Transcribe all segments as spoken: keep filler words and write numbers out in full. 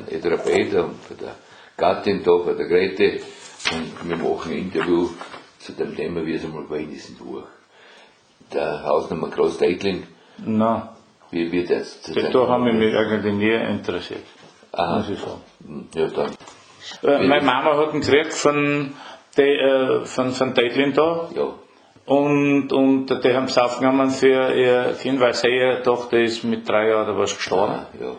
Edrabet und von der Gattin da, von der Grete. Und wir machen ein Interview zu dem Thema, wie es einmal gewesen ist durch. Der Hausnummer Groß-Deitling. Nein. Wie wird jetzt? Da, da haben wir mich eigentlich nie interessiert. Aha. Muss ich sagen. Ja, dann. Äh, meine Mama hat ihn gekriegt von, de, äh, von, von Deitling da. Ja. Und, und die haben es aufgenommen für ihr Kind, weil seine Tochter ist mit drei Jahren oder was gestorben. Ah, ja.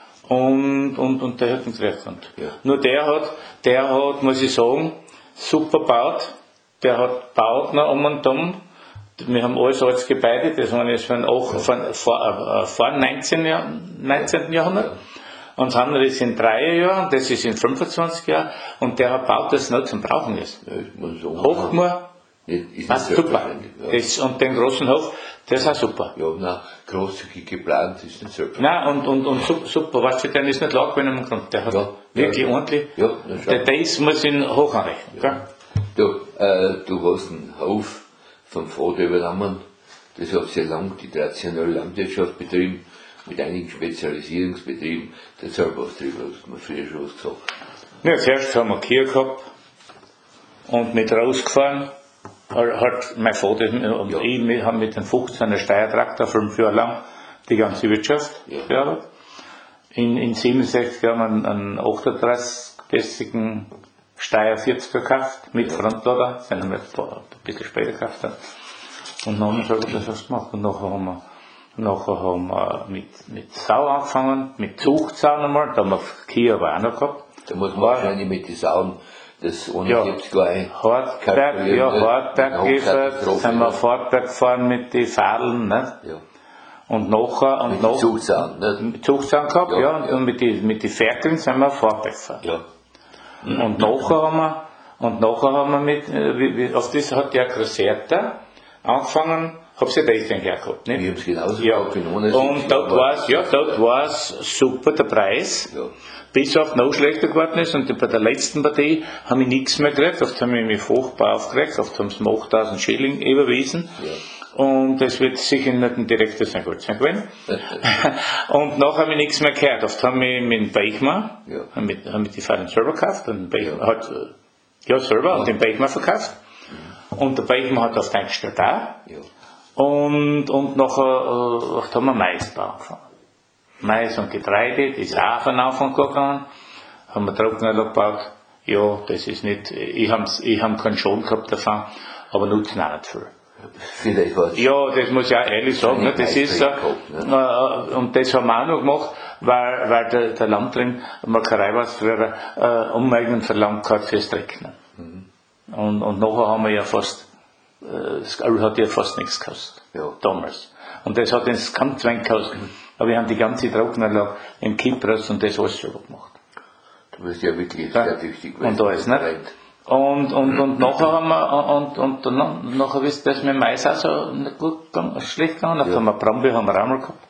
Und, und, und der hat ihn gekriegt. Und Ja. nur der hat, der hat, muss ich sagen, super gebaut. Der hat gebaut noch um und um. Wir haben alles als Gebäude, das waren jetzt von, auch von, vor, äh, vor neunzehnten Jahrhundert. Ja. Und das andere ist in drei Jahren, das ist in fünfundzwanzig Jahren. Und der hat gebaut, das noch zum Brauchen ist. Ja, ich muss sagen, Hochmoor. ist Was, nicht super. selbstverständlich, ja. Das, und den großen Hof, das ist auch super. Ja, nein, großzügig geplant ist nicht selbstverständlich. Nein, und, und, und super, super. Weißt du, der ist nicht lag, wenn er kommt. Der hat Ja, wirklich ja, ja. ordentlich. Ja, na schau. Der, der ist, muss ihn hoch anrechnen. Ja. Du, äh, du hast einen Hof vom Vater übernommen. Das hat sehr lang die traditionelle Landwirtschaft betrieben, mit einigen Spezialisierungsbetrieben. Deshalb hast du mir früher schon was gesagt. Ja, zuerst haben wir Kühe gehabt und mit rausgefahren. Hat mein Vater und Ja. ich, wir haben mit dem fünfzehner Steuertraktor fünf Jahre lang die ganze Wirtschaft Ja. gearbeitet. In, in siebenundsechzig haben wir einen, einen achtunddreißig-lässigen Steyr vierziger gekauft, mit Ja. Frontlader, den haben wir ein, paar, ein bisschen später gekauft. Dann. Und dann haben wir selber das erst gemacht. Und nachher haben wir, nachher haben wir mit, mit Sau angefangen, mit Zuchtsauen einmal, da haben wir Kühe aber auch noch gehabt. Da muss man War- wahrscheinlich mit den Sauen, das ohne Ja. gibt's gar ein. Hartberg, kalkulieren, ja, ne? Hartberg Eine geliefert, Hochkatastrophe, sind wir ja. auf Hartberg gefahren mit den Fadeln, ne? Ja. Und nachher, und Mit den nachher, Zuchtsauen, ne? mit Zuchtsauen gehabt, Ja, ja, und, ja. und mit den, mit den Ferkeln sind wir auf Hartberg gefahren. Ja. Und nachher haben wir, und nachher haben wir mit, äh, wie, wie, auf das hat der Grosserter angefangen, hab's ja deswegen hergehabt, ne? Wir haben's genauso Ja, gehabt, in ohne und Sicht, dort aber- war's, ja, dort war's super, der Preis. Ja. Bis auf noch schlechter geworden ist, und bei der letzten Partie haben wir nichts mehr gekriegt, oft haben wir mich Fachbau aufgeregt, oft haben sie mir achttausend Schilling überwiesen. Ja. Und das wird sicher nicht ein direktes sein Gott sein gewesen. Und nachher habe ich nichts mehr gehört. Oft haben wir mit dem Beichmann, Ja. haben wir, haben wir die Fallen selber gekauft, und den Beichmann Ja. hat, äh, ja, selber, und den Beichmann verkauft. Und der Beichmann hat auf eingestellt auch. Ja. Und, und nachher äh, haben wir Maisbau angefangen. Mais und Getreide, das ist auch von Anfang gegangen. Haben wir Trockenanlage gebaut. Ja, das ist nicht, ich habe ich hab keinen Schon gehabt davon, aber nutzen auch nicht viel. Vielleicht was. Ja, das muss ich auch ehrlich sagen, ne? Das ist so, äh, und das haben wir auch noch gemacht, weil, weil der, der Landring, Molkerei war es früher, äh, Umeignung verlangt hat fürs Trocknen. Mhm. Und, und nachher haben wir ja fast, äh, das Öl hat ja fast nichts gekostet. Ja. Damals. Und das hat uns ganz wenig gekostet. Aber wir haben die ganze Trockenanlage im Kippros und das alles selber gemacht. Du bist ja wirklich Ja. sehr tüchtig. Und alles, ne? Und, und, und nachher haben wir, und, und, und nachher wisst ihr, dass mit Mais auch so nicht gut gegangen, schlecht gegangen. Dann Ja. haben wir Brombeer haben wir auch mal gehabt.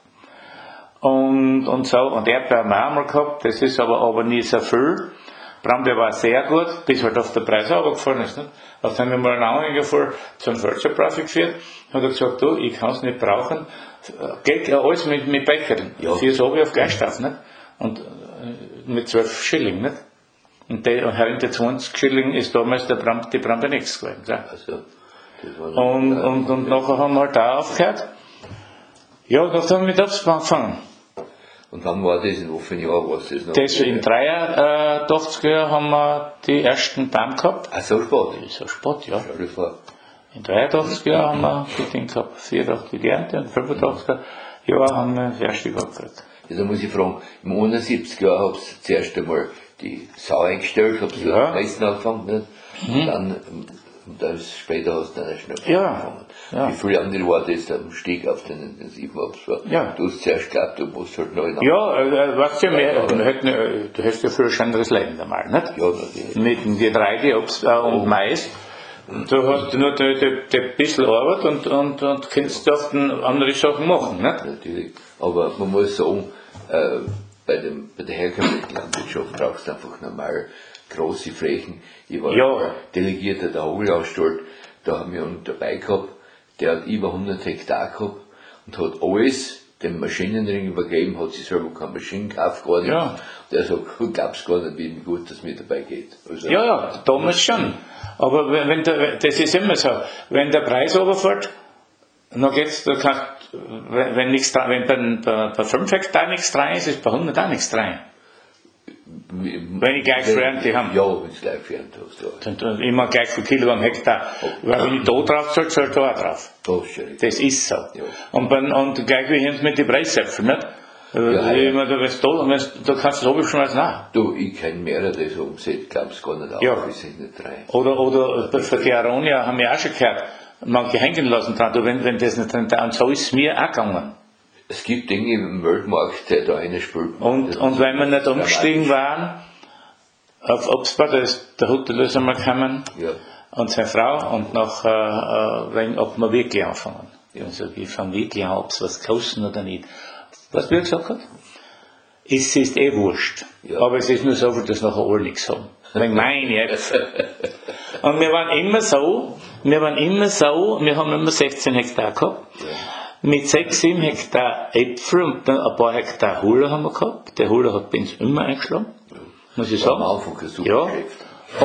Und, und so, und Erdbeer haben wir auch mal gehabt. Das ist aber, aber nie so viel. Brombeer war sehr gut, bis halt auf der Preis runtergefallen ist, nicht? Dann haben wir mal einen Anhänger voll zum Förderprofi geführt. Hat er gesagt, du, ich kann es nicht brauchen. Geht ja alles mit, mit Becherl. Ja. Vier so wie auf Geiststoff, nicht? Und, äh, mit zwölf Schilling, nicht? Und der, und hinter zwanzig Schilling ist damals der Bram, die Brambenex gewesen, gell? Also, das war Und, und, und nachher haben wir halt da aufgehört. Ja, da haben wir mit Obstbau angefangen. Und wann war das? In welchem Jahr war das noch? Das in dreiundachtziger Jahren haben wir die ersten Baum gehabt. Ach, so spät. Das ist ein Sport, ja. Stell dir vor. In dreiundachtziger Jahren haben wir die Dinge gehabt. vierundachtzig die Ernte und fünfundachtziger Jahren haben wir das erste gehabt. Ja, da muss ich fragen, im einundsiebziger Jahr hab's zuerst einmal die Sau eingestellt, hab's Ja. am meisten angefangen, nicht? Und dann, ähm, und dann ist, später hast du dann schnell Ja, angefangen. ja. Wie viele andere war das am Stieg auf den intensiven Abschluss? Ja. Du hast zuerst geglaubt, du musst halt noch in Ja, äh, weißt du, mehr, wir hätten, äh, du hast ja viel schöneres Leben einmal, nicht? Ja, natürlich. Mit dem Getreide Obst, äh, und Mais. Du hast nur die, die, die bisschen Arbeit und, und, und kannst auf den andere Sachen machen, nicht? Natürlich. Aber man muss sagen, äh, bei, dem, bei der herkömmlichen Landwirtschaft brauchst du einfach normal große Flächen. Ich war Ja. Delegierter der Hogelanstalt, da haben wir einen dabei gehabt, der hat über hundert Hektar gehabt und hat alles den Maschinenring übergeben, hat sich selber keine Maschinen gekauft, gar nicht. Ja. Der sagt, glaub's gar nicht, wie gut das mir dabei geht. Also, Ja, ja, damals schon. Aber wenn, wenn der, das ist immer so, wenn der Preis runterfällt, dann geht's, da kann, wenn, wenn, nichts, wenn bei, bei, bei fünf Hektar nichts rein ist, ist bei hundert auch nichts rein. Wenn ich gleich für Ernte habe. Ja, wenn du gleich für Ernte hast, ja. Dann, dann immer gleich für Kilo am Hektar. Weil wenn ich da drauf zahle, zahle ich da auch drauf. Das ist schon richtig. Das ist so. Ja. Und, bei, und gleich wie haben mit den Preisäpfeln, nicht? Ja, Ja, ja. da, wenn's da, wenn's, da kannst du es abschmeißen, nein. Du, ich kenne mehrere, die so umsetzt, glaubst gar nicht auf, Ja. wir sind nicht drei. Oder, oder bei für die Aronia haben wir auch schon gehört, manche hängen lassen dran, du, wenn, wenn das nicht drin da, und so ist es mir auch gegangen. Es gibt Dinge im Weltmarkt, der da eine spielt. Und, und wenn wir nicht umgestiegen waren, auf Obstbau, da ist der Hutterlöser mal gekommen, Ja. und seine Frau, und nach, äh, äh, wenn, ob wir wirklich anfangen. Ja. Ich sage, ich fange wirklich an, ob es was kostet oder nicht. Was wir gesagt hat? Es ist eh wurscht. Ja. Aber es ist nur so, dass nachher alle nichts haben. Wenn meine Äpfel. Und wir waren immer so, wir waren immer so, wir haben immer sechzehn Hektar gehabt. Ja. Mit sechs, sieben Hektar Äpfel und dann ein paar Hektar Huller haben wir gehabt. Der Huller hat bei uns immer eingeschlagen. Muss ich sagen. Am Anfang ein super Ja. Geschäft.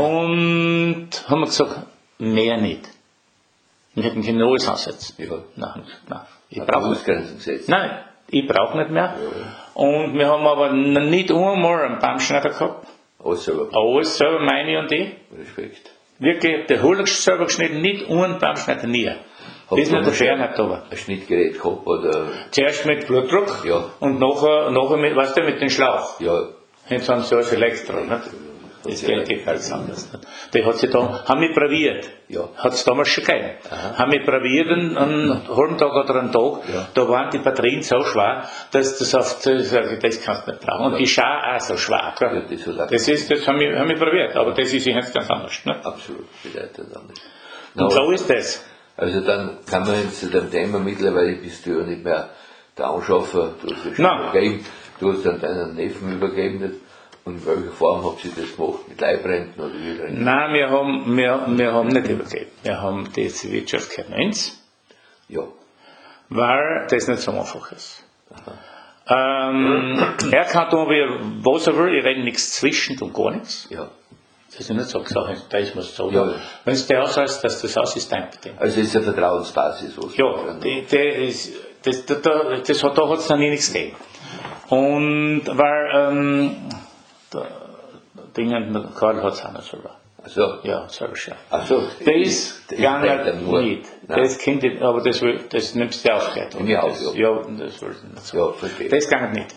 Und haben wir gesagt, mehr nicht. Wir hätten kein neues ansetzen. Ja. Nein, haben wir gesagt, nein. Ich Hat brauche Ausgrenzen gesetzt. Nein, ich brauche nicht mehr. Ja. Und wir haben aber n- nicht einmal einen Baumschneider gehabt. Alles selber. Alles selber, meine und ich. Respekt. Wirklich, der Huller selber geschnitten, nicht einen Baumschneider, nie. Bis nicht der Fernheit da war. Ein Schnittgerät gehabt oder, Zuerst mit Blutdruck Ja. und nachher, nachher mit, weißt du, mit dem Schlauch. ja, Jetzt haben sie alles Elektro, nicht? Das geht geht ganz anders. Nicht? Die hat sie da, haben wir probiert. Ja. Hat es damals schon gegeben. Haben wir probiert, einen, einen halben Tag oder einen Tag, Ja. da waren die Batterien so schwer, dass das auf, das, das kannst du nicht brauchen. Und die Schau auch so schwer, ja, gell? das hat auch Das ist, das haben wir, haben wir probiert, aber das ist jetzt ganz anders, ne? absolut bedeutet anders. Und Na, so ist das. Also dann kann man jetzt zu dem Thema, mittlerweile bist du ja nicht mehr der Anschaffer, du hast ja schon Nein. übergeben, du hast dann deinen Neffen übergeben. Nicht? Und in welcher Form habt ihr das gemacht? Mit Leibrenten oder wie Renten? Nein, wir haben, wir, wir haben nicht übergeben. Wir haben diese Wirtschaft gehört eins, Ja. weil das nicht so einfach ist. Ähm, er kann tun, wie er, was er will, ich rede nichts zwischen und gar nichts. Ja. Das ist nicht so gesagt, da ist man so. Ja. Wenn es der ausheißt, dass das aus ist, dein Problem. Also es ist eine Vertrauensbasis, was Ja, wir die, die ist, das, da, da, das hat, da hat es dann nie nichts gegeben. Und weil, ähm, der Dingen, Karl hat es auch nicht selber. Also, Ja, selber schon. also Das geht nur. nicht. Nein. Das Kind, aber das, will, das nimmst du auch gleich. Nimm ich auch, das, ja. ja. das will ich nicht so. Ja, verstehe. Das geht nicht.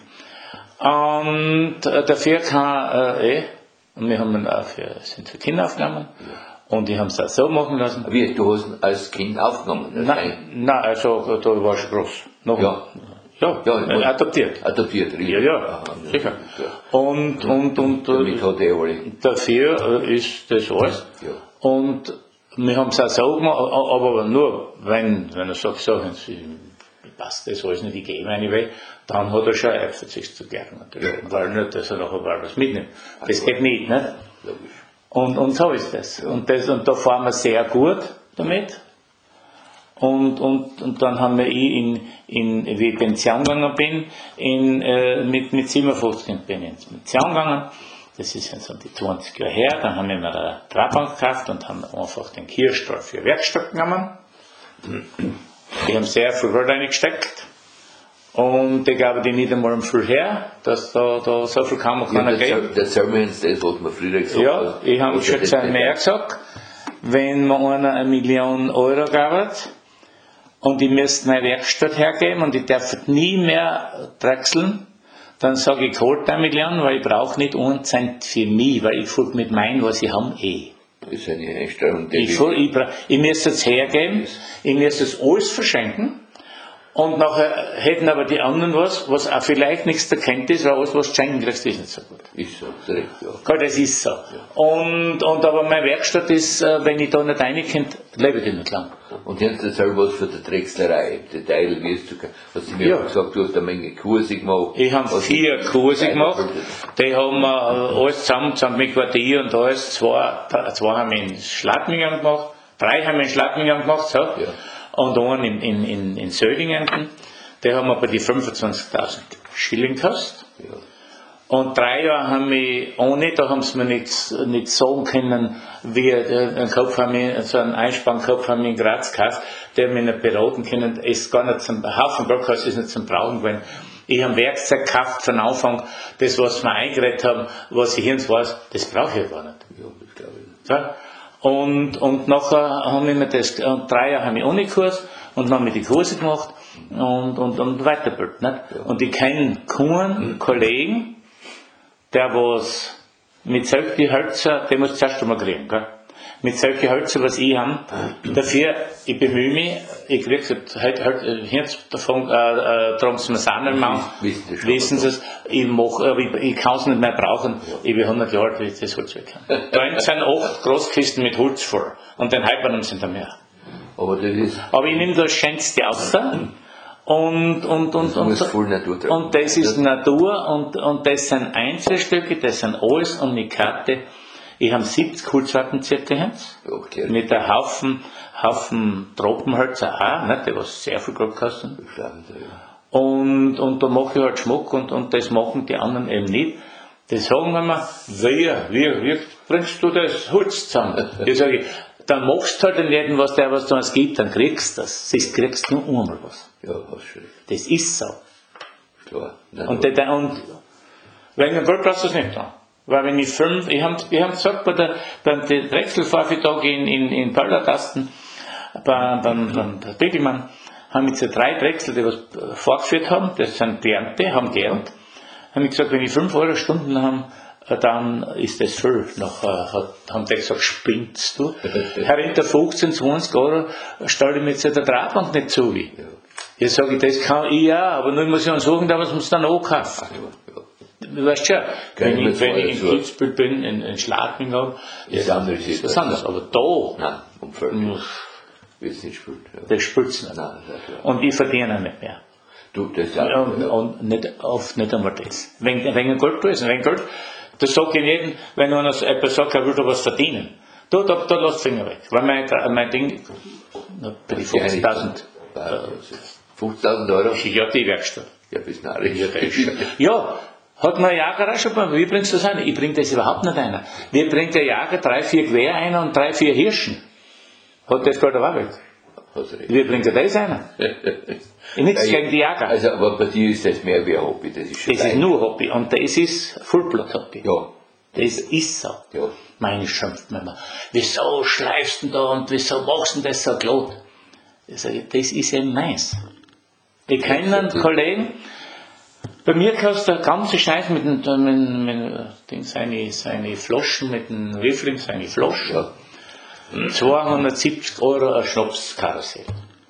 Und äh, dafür kann äh, eh, und wir haben ihn auch für, sind für Kinder aufgenommen. Und die haben es auch so machen lassen. Wie, du hast ihn als Kind aufgenommen? als Nein, ein- nein, also da war schon groß. Noch, Ja. Ja, Ja, äh, adoptiert. Adoptiert, richtig. Ja, ja, Aha, sicher. Ja. Und, und, und Damit äh, hat er alle. dafür äh, ist das alles. Ja. Und wir haben es auch so gemacht, a- aber nur, wenn, wenn er sagt, so, wenn passt das alles nicht, ich gehe meine Weg, dann hat er schon ein Verzicht zu gern, natürlich. Ja. Weil nicht, dass er nachher mal was mitnimmt. Das geht nicht, ne? Logisch. Und, und so ist das. Und das. Und da fahren wir sehr gut damit. Und, und, und dann haben wir ich in, in, wie ich Pension gegangen bin, in, äh, mit, mit siebenundfünfzig bin ich in Pension gegangen. Das ist jetzt so die zwanzig Jahre her. Dann haben wir mir eine Trabbank gekauft und haben einfach den Kirchstall für Werkstatt genommen. Die haben sehr viel Geld reingesteckt. Und ich glaube, die nicht einmal viel her, dass da, da so viel kann man Ja, keiner geben. das erzähl mir jetzt das, was wir früher gesagt Ja, haben. ich habe Was schon das zwei nicht- mehr gesagt. Wenn man einer eine Million Euro gab und ich müsste meine Werkstatt hergeben und ich darf nie mehr drechseln, dann sage ich, ich hol eine Million, weil ich brauche nicht einen Cent für mich, weil ich fahre mit meinem, was ich habe, eh. Das ist eine Einstellung, die Ich, fahr, ich, bra- ich müsste es hergeben, ich müsste es alles verschenken. Und nachher hätten aber die anderen was, was auch vielleicht nichts erkennt ist, weil alles, was du schenken kriegst, ist nicht so gut. ist so, ist recht, ja. Gell, das ist so. Und, und aber meine Werkstatt ist, äh, wenn ich da nicht reinkomme, lebe ich nicht lang. Und jetzt erzähl was für die Drechslerei, im Detail, wie es du, hast du mir Ja. auch gesagt, du hast eine Menge Kurse gemacht. Ich habe Hast vier du- Kurse gemacht. weitergebildet. Die haben wir äh, alles zusammen, zusammen mit Quartier und alles. Zwei, zwei haben wir in Schladmingen gemacht, drei haben wir in Schladmingen gemacht, so. Ja. Und einen in, in, in, in Södingen. die haben aber die fünfundzwanzigtausend Schilling gekostet. Ja. Und drei Jahre haben wir ohne, da haben sie mir nicht, nicht sagen können, wie, äh, einen Kopf haben wir, so einen Einspannkopf haben wir in Graz gekauft, der mich nicht beraten können, ist gar nicht zum, ein Haufen Geld kostet, ist nicht zum Brauchen gewesen. Ich habe Werkzeug gekauft von Anfang, das, was wir eingeredet haben, was ich jetzt weiß, das brauche ich gar nicht. Ja, das glaube ich nicht. So. Und, und nachher haben wir mir das, und drei Jahre haben wir ohne Kurs, und dann haben wir die Kurse gemacht, und, und, und weiterbildet, nicht? Ja. Und ich kenne keinen Kollegen, der was mit solchen Hölzer, den muss du zuerst einmal kriegen, gell? Mit solchen Hölzer, was ich habe, dafür, ich bemühe mich, ich kriege es halt, halt, jetzt davon, äh, äh, darum, dass wir es auch nicht machen, wissen Sie es, ich mache, aber ich, ich kann es nicht mehr brauchen, ja. Ich bin hundert Jahre alt, wie ich das Holz weg habe. Da sind acht Großkisten mit Holz voll, und den halben sind da mehr. Aber das ist, aber ich nehme das Schönste raus, und, und, und, und, und, und das ist Natur, und, und das sind Einzelstücke, das sind alles Unikate. Ich habe siebzig Holzwappenzirkel jetzt, okay. Mit einem Haufen, Haufen Tropenhölzer auch, nicht, die was sehr viel Geld kosten. Und, und da mache ich halt Schmuck, und, und das machen die anderen eben nicht. Die sagen immer, wie, wie, wie bringst du das Holz zusammen? Ich sage, dann machst du halt nicht, was der was da uns gibt, dann kriegst du das. Sonst kriegst du nur einmal was. Ja, hast schon. Das ist so. Klar. Nein, und, der, und wegen dem Geld brauchst du es nicht da. Weil wenn ich fünf, ich habe ich hab gesagt, bei der, beim Drechselvormittag in, in, in Pöldertasten, beim, beim, beim Begelmann, haben jetzt drei Drechsel, die was vorgeführt haben, das sind Beamte, haben gelernt, haben ich gesagt, wenn ich fünf Euro Stunden habe, dann ist das viel. Nachher hat, haben die gesagt, spinnst du? Herunter fünfzehn, zwanzig Euro stelle ich mir jetzt der Drahtbank nicht zu. Wie. Ja. Jetzt sage ich, das kann ich ja, aber nur muss ich uns sagen, dass man es dann auch kaufen. Du weißt schon, wenn ich, wenn ich in Kitzbühel bin, in, in Schladming habe, ist das anders. Ist das anders. Aber da, nein, um wird es nicht spült. Ja. Das spült es nicht. Nein, und ich verdiene nicht mehr. Du, das ja. Und, ja. und nicht, oft nicht einmal das. Wenn, wenn Geld da ist, wenn Geld, das sage ich jedem, wenn einer jemand sagt, er will da was verdienen. Da, da, da lass den Finger weg. Weil mein, mein Ding, bei die fünfzigtausend. fünfzigtausend Euro? Ja, die Werkstatt. Ja, bis narrisch. Ja, ja, hat mir ein Jager auch schon mal, wie bringst du das ein? Ich bring das überhaupt nicht ein. Wie bringt der Jager drei, vier Gewehr ein und drei, vier Hirschen? Hat das Geld auch weg? Wie bringt er das ein? Nichts gegen die Jäger. Also, aber bei dir ist das mehr wie ein Hobby. Das ist, schon das ist nur Hobby. Und das ist Vollblut-Hobby. Ja. Das ist so. Ja. Meine schimpft mir immer. Wieso schleifst du da und wieso machst du das so glatt? Ich sage, das ist eben meins. Ich kenne einen Kollegen, bei mir kostet der ganze Scheiß mit, mit, mit, mit seine, seine Flaschen, mit dem Riffling, seine Flaschen. Ja. zweihundertsiebzig Euro ein Schnapskarussell.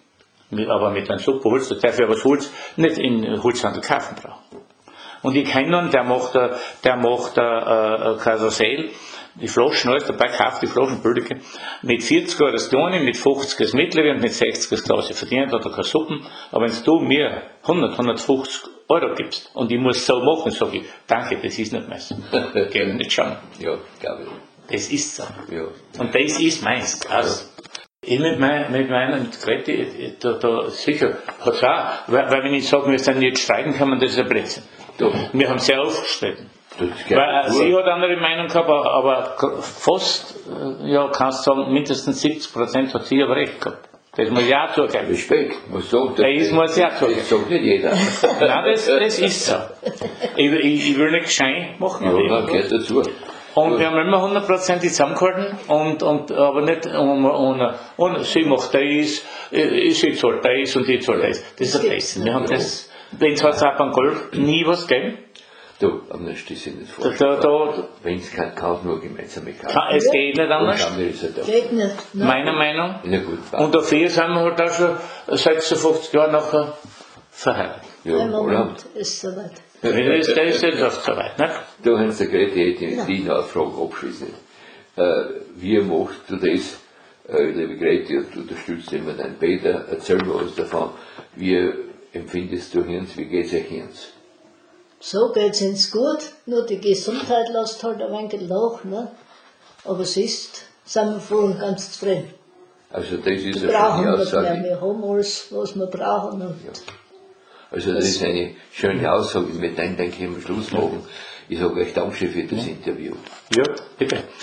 Aber mit einem super Holz, da darf ich aber das Holz nicht in Holzhandel kaufen brauchen. Und ich kenne einen, der macht, der macht ein Karussell, die Flaschen, alles dabei, kauft die Flaschen billige, mit vierzig Euro das kleine, mit fünfzig das mittlere und mit sechzig das große. Verdient hat er keine Suppen, aber wenn du mir hundert, hundertfünfzig Euro gibst und ich muss so machen, sage ich, danke, das ist nicht meins. Geh nicht schauen. Ja, glaube ich. Das ist so. Ja. Und das ist meins. Also, ja. Ich mit, mein, mit meiner Grete, da, da sicher, hat's auch, weil, weil wenn ich sage, wir sind jetzt streiten, kann man das ja Blödsinn. Wir haben sehr oft gestritten. Weil, äh, sie hat andere Meinung gehabt, aber fast, ja, kannst du sagen, mindestens siebzig Prozent hat sie aber recht gehabt. Das muss ich auch zugeben. Respekt, muss sagen. Das muss ich auch zugeben. Das sagt nicht jeder. Nein, das, das ist so. Ich, ich, ich will nicht Schein machen. Ja, man gehört dazu. Und wir haben immer hundertprozentig zusammengehalten, und, und, aber nicht, und, und, und sie macht das, sie zahlt das und ich zahle das. Das ist ein Blödsinn. Wir haben das, wenn es halt auch beim Golf nie was gegeben. Du, aber das ist nicht vor. Wenn es kein Kauf, nur gemeinsame Kauf. Es geht nicht anders. Geht nicht. Meiner Meinung. Ja, gut, und dafür sind wir halt auch schon sechsundfünfzig Jahre nachher verheiratet. Ja, Im Moment ist soweit. Das ist, das ist jetzt oft soweit, ne? Du, Hans der Grete, hätte ich die noch eine Frage abschließend. Äh, wie machst du das, äh, liebe Grete, du unterstützt immer deinen Peter, erzähl mir was davon. Wie empfindest du Hirns, wie geht's euch Hirns? So geht's uns gut, nur die Gesundheit lässt halt ein wenig nach, ne? Aber sonst sind wir voll und ganz zufrieden. Also das ist wir ja brauchen schon die nicht mehr, Aussage. wir haben alles, was wir brauchen. Und Ja. Also das ist eine schöne Aussage, mit der denke ich, wir Schluss machen. Ich sage euch Dankeschön für das Interview. Ja, bitte.